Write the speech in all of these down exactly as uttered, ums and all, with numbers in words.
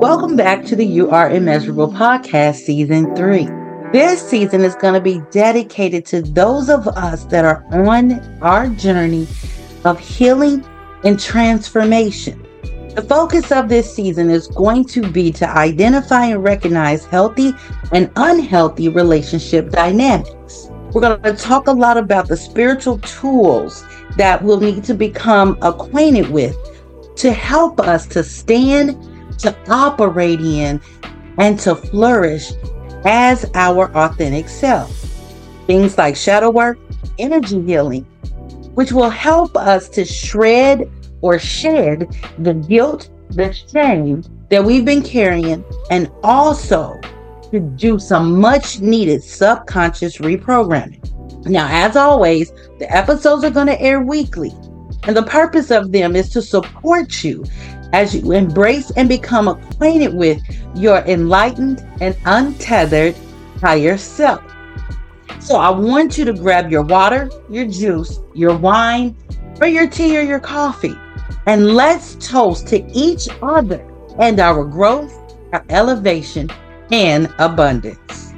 Welcome back to the You Are Immeasurable podcast, season three. This season is going to be dedicated to those of us that are on our journey of healing and transformation. The focus of this season is going to be to identify and recognize healthy and unhealthy relationship dynamics. We're going to talk a lot about the spiritual tools that we'll need to become acquainted with to help us to stand, to operate in, and to flourish as our authentic self. Things like shadow work, energy healing, which will help us to shred or shed the guilt, the shame that we've been carrying, and also to do some much needed subconscious reprogramming. Now, as always, the episodes are going to air weekly, and the purpose of them is to support you as you embrace and become acquainted with your enlightened and untethered higher self. So I want you to grab your water, your juice, your wine, or your tea or your coffee, and let's toast to each other and our growth, our elevation, and abundance.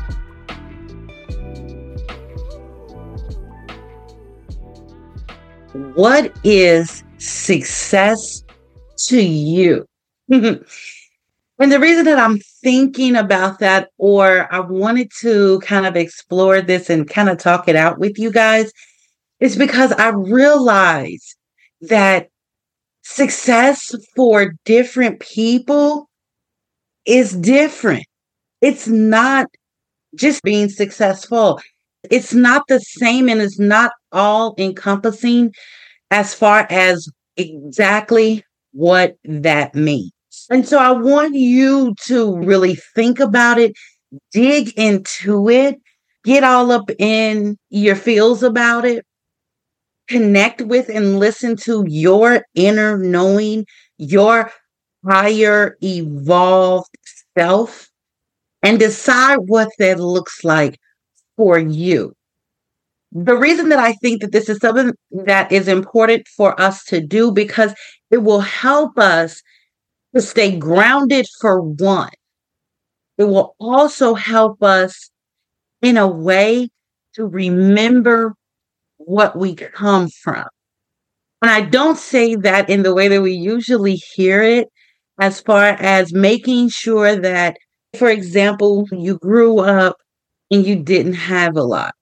What is success to you? And the reason that I'm thinking about that, or I wanted to kind of explore this and kind of talk it out with you guys, is because I realize that success for different people is different. It's not just being successful. It's not the same, and it's not all encompassing as far as exactly what that means. And so I want you to really think about it, dig into it, get all up in your feels about it, connect with and listen to your inner knowing, your higher evolved self, and decide what that looks like for you. The reason that I think that this is something that is important for us to do, because it will help us to stay grounded for one. It will also help us in a way to remember what we come from. And I don't say that in the way that we usually hear it, as far as making sure that, for example, you grew up and you didn't have a lot.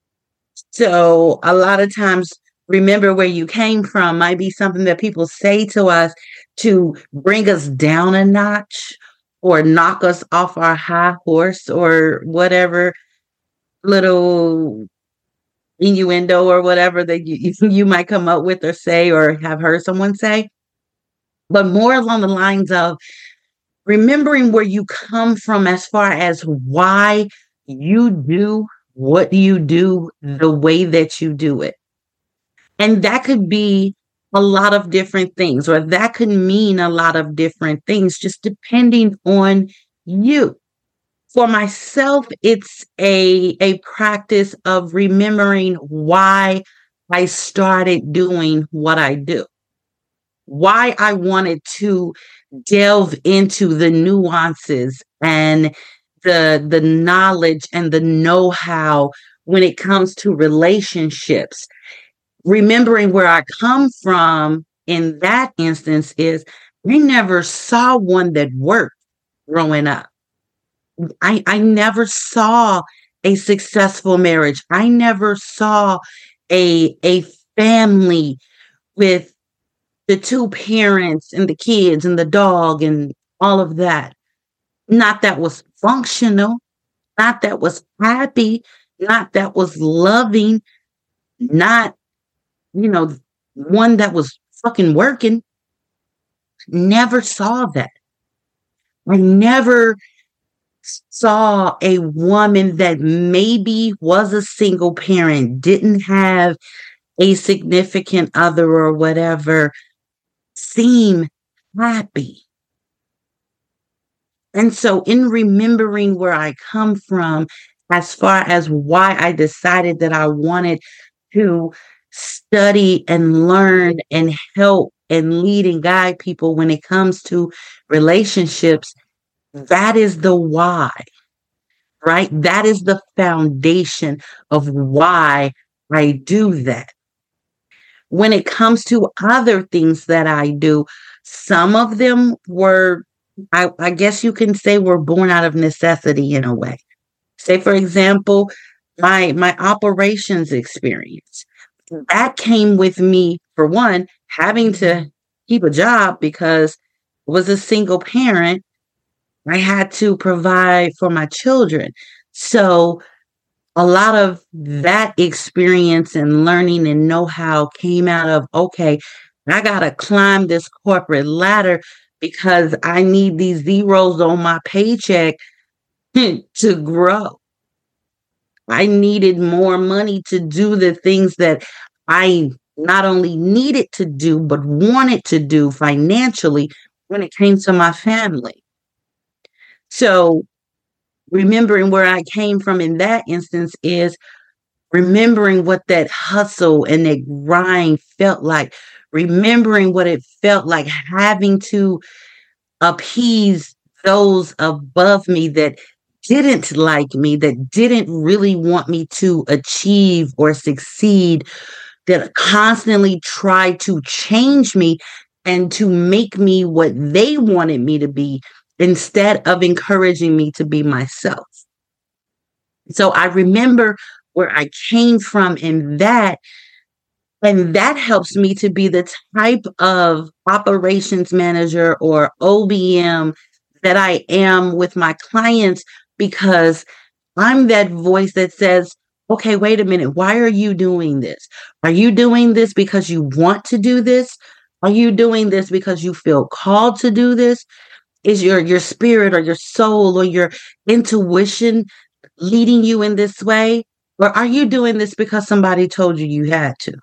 So a lot of times, remember where you came from might be something that people say to us to bring us down a notch or knock us off our high horse or whatever little innuendo or whatever that you, you might come up with or say or have heard someone say. But more along the lines of remembering where you come from as far as why you do what you do the way that you do it. And that could be a lot of different things, or that could mean a lot of different things, just depending on you. For myself, it's a, a practice of remembering why I started doing what I do, why I wanted to delve into the nuances and the, the knowledge and the know-how when it comes to relationships. Remembering where I come from in that instance is we never saw one that worked growing up. I, I never saw a successful marriage. I never saw a, a family with the two parents and the kids and the dog and all of that. Not that was functional, not that was happy, not that was loving, not, you know, one that was fucking working. Never saw that. I never saw a woman that maybe was a single parent, didn't have a significant other or whatever, seem happy. And so in remembering where I come from, as far as why I decided that I wanted to study and learn and help and lead and guide people when it comes to relationships, that is the why, right? That is the foundation of why I do that. When it comes to other things that I do, some of them were, I, I guess you can say, were born out of necessity in a way. Say, for example, my my operations experience. That came with me, for one, having to keep a job because I was a single parent. I had to provide for my children. So a lot of that experience and learning and know-how came out of, okay, I got to climb this corporate ladder because I need these zeros on my paycheck to grow. I needed more money to do the things that I not only needed to do, but wanted to do financially when it came to my family. So remembering where I came from in that instance is remembering what that hustle and that grind felt like, remembering what it felt like having to appease those above me that didn't like me, that didn't really want me to achieve or succeed, that constantly tried to change me and to make me what they wanted me to be instead of encouraging me to be myself. So I remember where I came from in that, and that helps me to be the type of operations manager or O B M that I am with my clients, because I'm that voice that says, okay, wait a minute. Why are you doing this? Are you doing this because you want to do this? Are you doing this because you feel called to do this? Is your, your spirit or your soul or your intuition leading you in this way? Or are you doing this because somebody told you you had to?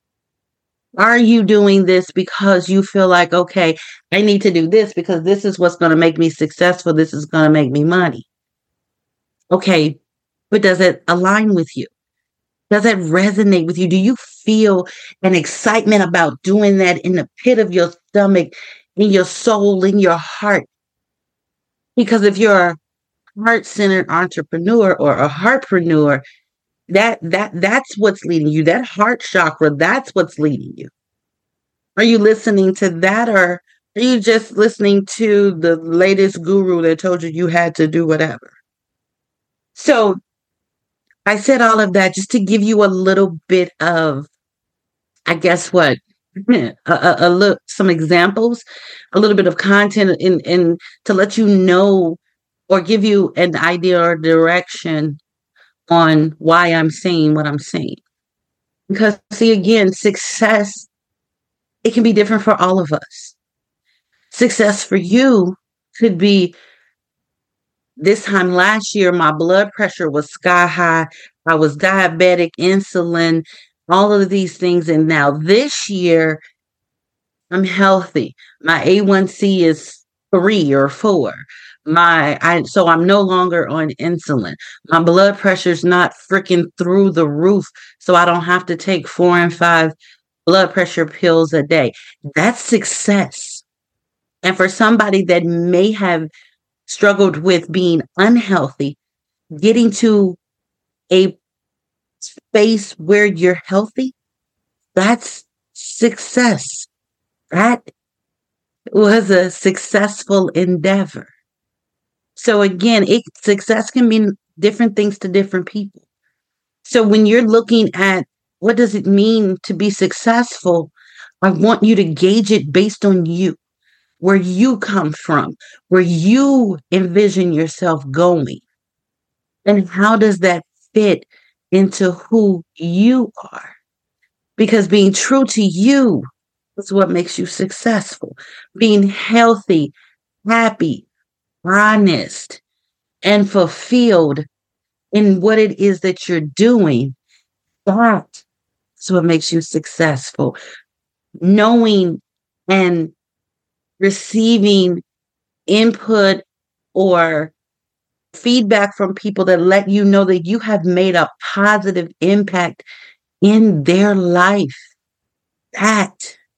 Are you doing this because you feel like, okay, I need to do this because this is what's going to make me successful. This is going to make me money. Okay, but does it align with you? Does it resonate with you? Do you feel an excitement about doing that in the pit of your stomach, in your soul, in your heart? Because if you're a heart-centered entrepreneur or a heartpreneur, that that that's what's leading you. That heart chakra, that's what's leading you. Are you listening to that, or are you just listening to the latest guru that told you you had to do whatever? So I said all of that just to give you a little bit of, I guess what, a, a, a look, some examples, a little bit of content, in, in to let you know or give you an idea or direction on why I'm saying what I'm saying. Because see, again, success, it can be different for all of us. Success for you could be, this time last year, my blood pressure was sky high. I was diabetic, insulin, all of these things. And now this year, I'm healthy. My A one C is three or four. My I so I'm no longer on insulin. My blood pressure's not freaking through the roof, so I don't have to take four and five blood pressure pills a day. That's success. And for somebody that may have struggled with being unhealthy, getting to a space where you're healthy, that's success. That was a successful endeavor. So again, it, success can mean different things to different people. So when you're looking at what does it mean to be successful, I want you to gauge it based on you, where you come from, where you envision yourself going. And how does that fit into who you are? Because being true to you is what makes you successful. Being healthy, happy, honest, and fulfilled in what it is that you're doing, that is what makes you successful. Knowing and receiving input or feedback from people that let you know that you have made a positive impact in their life. That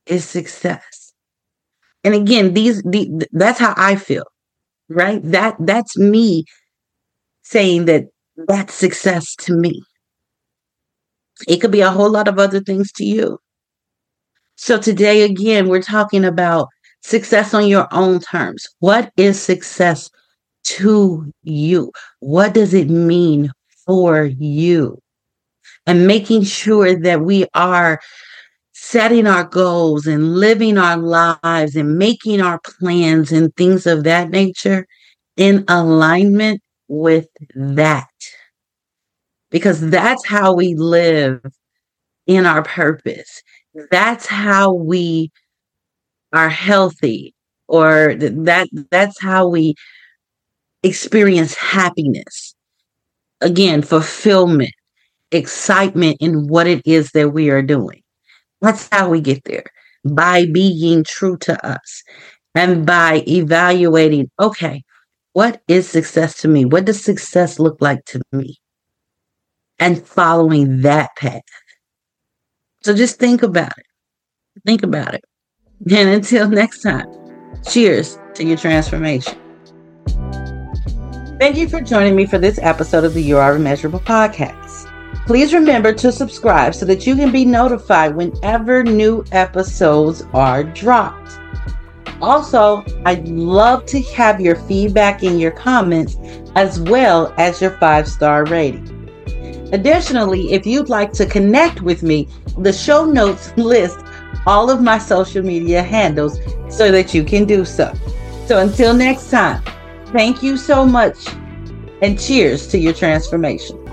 is success? And again, these the, that's how I feel, right? That that's me saying that that's success to me. It could be a whole lot of other things to you. So today, again, we're talking about success on your own terms. What is success to you? What does it mean for you? And making sure that we are setting our goals and living our lives and making our plans and things of that nature in alignment with that. Because that's how we live in our purpose. That's how we are healthy, or that that's how we experience happiness. Again, fulfillment, excitement in what it is that we are doing. That's how we get there, by being true to us and by evaluating, okay, what is success to me? What does success look like to me? And following that path. So just think about it. Think about it. And until next time, cheers to your transformation. Thank you for joining me for this episode of the You Are Immeasurable podcast. Please remember to subscribe so that you can be notified whenever new episodes are dropped. Also, I'd love to have your feedback and your comments, as well as your five-star rating. Additionally, if you'd like to connect with me, the show notes list all of my social media handles so that you can do so. So until next time, thank you so much, and cheers to your transformation.